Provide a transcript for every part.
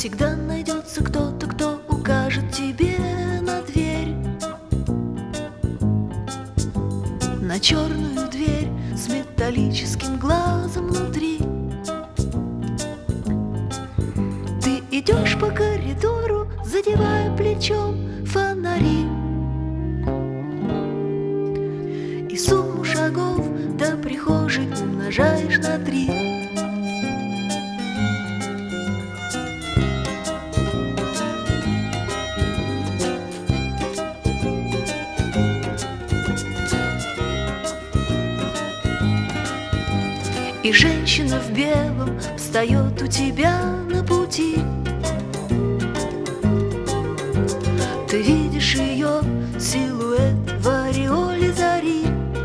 Всегда найдется кто-то, кто укажет тебе на дверь, на черную дверь с металлическим глазом внутри. Ты идешь по коридору, задевая плечом фонари, и сумму шагов до прихожей умножаешь на 3. И женщина в белом встает у тебя на пути. Ты видишь ее силуэт в ореоле зари,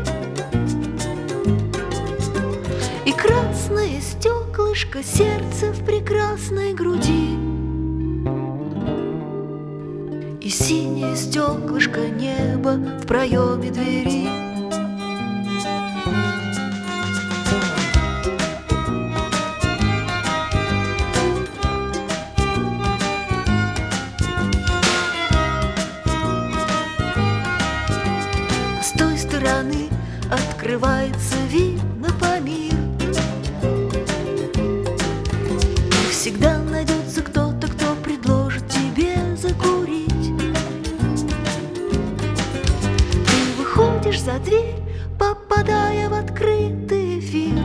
и красное стеклышко сердца в прекрасной груди, и синее стеклышко неба в проеме двери. С той стороны открывается вид на Памир. И всегда найдется кто-то, кто предложит тебе закурить. Ты выходишь за дверь, попадая в открытый эфир.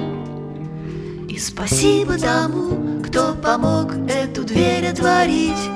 И спасибо тому, кто помог эту дверь отворить.